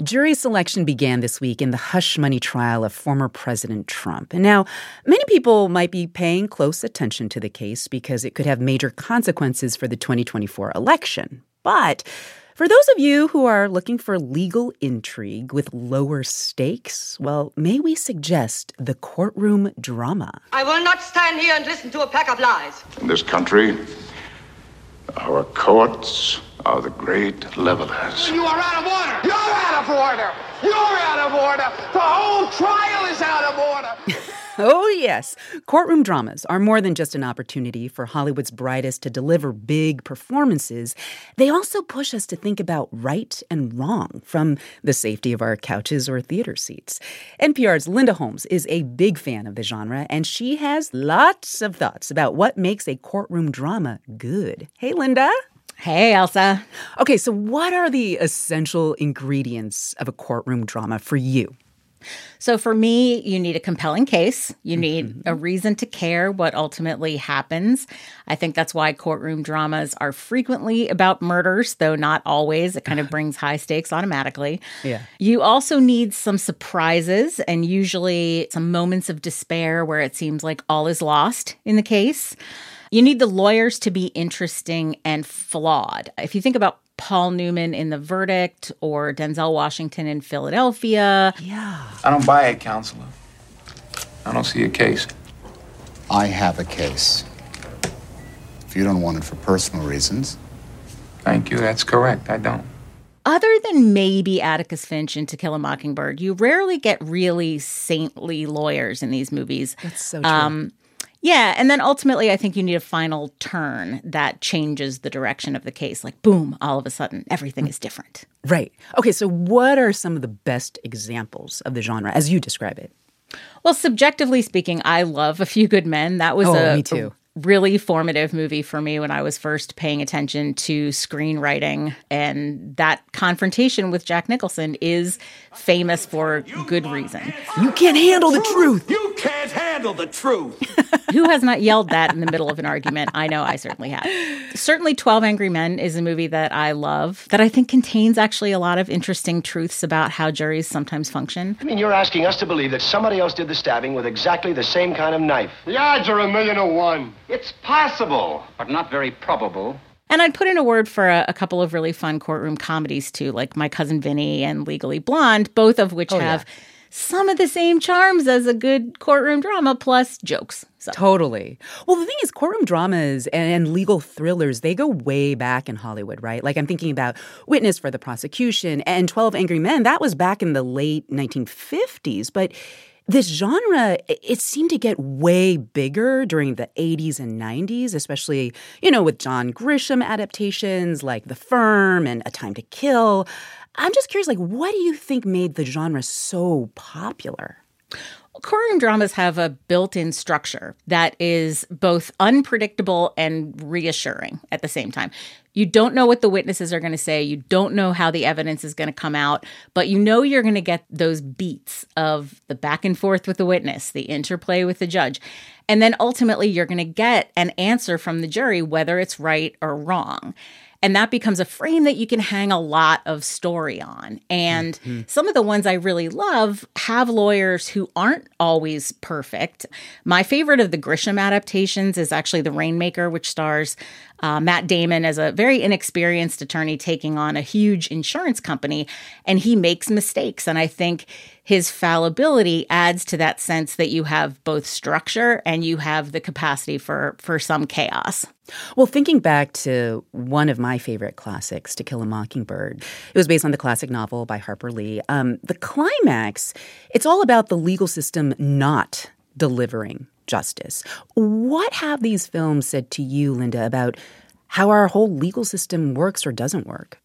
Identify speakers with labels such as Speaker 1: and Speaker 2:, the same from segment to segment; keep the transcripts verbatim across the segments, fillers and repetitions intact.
Speaker 1: Jury selection began this week in the hush money trial of former President Trump. And now, many people might be paying close attention to the case because it could have major consequences for the twenty twenty-four election. But for those of you who are looking for legal intrigue with lower stakes, well, may we suggest the courtroom drama?
Speaker 2: I will not stand here and listen to a pack of lies.
Speaker 3: In this country, our courts are the great levelers.
Speaker 4: You are out of order. You're out of order. You're out of order. The whole trial is out of order.
Speaker 1: Oh, yes. Courtroom dramas are more than just an opportunity for Hollywood's brightest to deliver big performances. They also push us to think about right and wrong from the safety of our couches or theater seats. N P R's Linda Holmes is a big fan of the genre, and she has lots of thoughts about what makes a courtroom drama good. Hey, Linda.
Speaker 5: Hey, Elsa.
Speaker 1: Okay, so what are the essential ingredients of a courtroom drama for you?
Speaker 5: So for me, you need a compelling case. You need mm-hmm. a reason to care what ultimately happens. I think that's why courtroom dramas are frequently about murders, though not always. It kind of brings high stakes automatically.
Speaker 1: Yeah.
Speaker 5: You also need some surprises and usually some moments of despair where it seems like all is lost in the case. You need the lawyers to be interesting and flawed. If you think about Paul Newman in The Verdict or Denzel Washington in Philadelphia.
Speaker 1: Yeah.
Speaker 6: I don't buy it, counselor. I don't see a case.
Speaker 7: I have a case. If you don't want it for personal reasons.
Speaker 6: Thank you, that's correct. I don't.
Speaker 5: Other than maybe Atticus Finch in To Kill a Mockingbird, you rarely get really saintly lawyers in these movies.
Speaker 1: That's so true.
Speaker 5: Um, Yeah, and then ultimately I think you need a final turn that changes the direction of the case. Like, boom, all of a sudden, everything is different.
Speaker 1: Right. Okay, so what are some of the best examples of the genre as you describe it?
Speaker 5: Well, subjectively speaking, I love A Few Good Men. That was
Speaker 1: oh,
Speaker 5: a,
Speaker 1: me too.
Speaker 5: a really formative movie for me when I was first paying attention to screenwriting. And that confrontation with Jack Nicholson is famous for good reason.
Speaker 1: You can't handle the truth.
Speaker 4: You can't handle the truth.
Speaker 5: Who has not yelled that in the middle of an argument? I know I certainly have. Certainly twelve Angry Men is a movie that I love, that I think contains actually a lot of interesting truths about how juries sometimes function.
Speaker 8: I mean, you're asking us to believe that somebody else did the stabbing with exactly the same kind of knife.
Speaker 4: The odds are a million to one.
Speaker 8: It's possible, but not very probable.
Speaker 5: And I'd put in a word for a, a couple of really fun courtroom comedies, too, like My Cousin Vinny and Legally Blonde, both of which
Speaker 1: oh,
Speaker 5: have
Speaker 1: yeah.
Speaker 5: some of the same charms as a good courtroom drama, plus jokes. So.
Speaker 1: Totally. Well, the thing is, courtroom dramas and, and legal thrillers, they go way back in Hollywood, right? Like I'm thinking about Witness for the Prosecution and twelve Angry Men. That was back in the late nineteen fifties. But this genre, it seemed to get way bigger during the eighties and nineties, especially, you know, with John Grisham adaptations like The Firm and A Time to Kill. I'm just curious, like, what do you think made the genre so popular?
Speaker 5: Courtroom dramas have a built-in structure that is both unpredictable and reassuring at the same time. You don't know what the witnesses are going to say. You don't know how the evidence is going to come out, but you know you're going to get those beats of the back and forth with the witness, the interplay with the judge. And then ultimately you're going to get an answer from the jury, whether it's right or wrong. And that becomes a frame that you can hang a lot of story on. And mm-hmm. some of the ones I really love have lawyers who aren't always perfect. My favorite of the Grisham adaptations is actually The Rainmaker, which stars uh, Matt Damon as a very inexperienced attorney taking on a huge insurance company. And he makes mistakes. And I think his fallibility adds to that sense that you have both structure and you have the capacity for, for some chaos.
Speaker 1: Well, thinking back to one of my favorite classics, To Kill a Mockingbird, it was based on the classic novel by Harper Lee. Um, the climax, it's all about the legal system not delivering justice. What have these films said to you, Linda, about how our whole legal system works or doesn't work?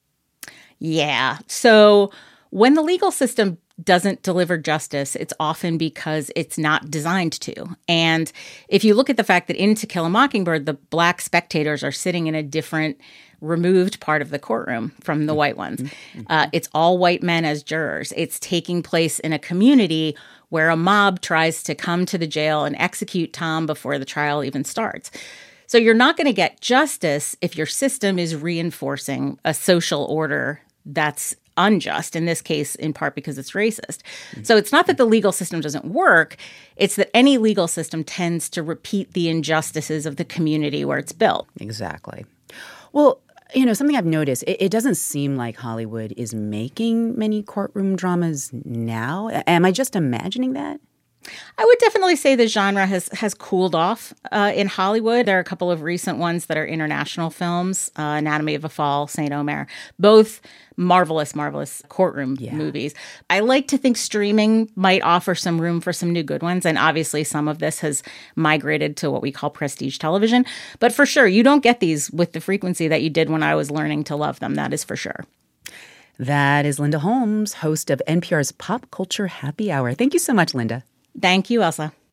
Speaker 5: Yeah. So when the legal system doesn't deliver justice, it's often because it's not designed to. And if you look at the fact that in To Kill a Mockingbird, the black spectators are sitting in a different, removed part of the courtroom from the white ones. Uh, it's all white men as jurors. It's taking place in a community where a mob tries to come to the jail and execute Tom before the trial even starts. So you're not going to get justice if your system is reinforcing a social order that's unjust, in this case, in part because it's racist. So it's not that the legal system doesn't work. It's that any legal system tends to repeat the injustices of the community where it's built.
Speaker 1: Exactly. Well, you know, something I've noticed, it, it doesn't seem like Hollywood is making many courtroom dramas now. Am I just imagining that?
Speaker 5: I would definitely say the genre has has cooled off uh, in Hollywood. There are a couple of recent ones that are international films, uh, Anatomy of a Fall, Saint Omer, both marvelous, marvelous courtroom yeah. movies. I like to think streaming might offer some room for some new good ones. And obviously some of this has migrated to what we call prestige television. But for sure, you don't get these with the frequency that you did when I was learning to love them. That is for sure.
Speaker 1: That is Linda Holmes, host of N P R's Pop Culture Happy Hour. Thank you so much, Linda.
Speaker 5: Thank you, Elsa.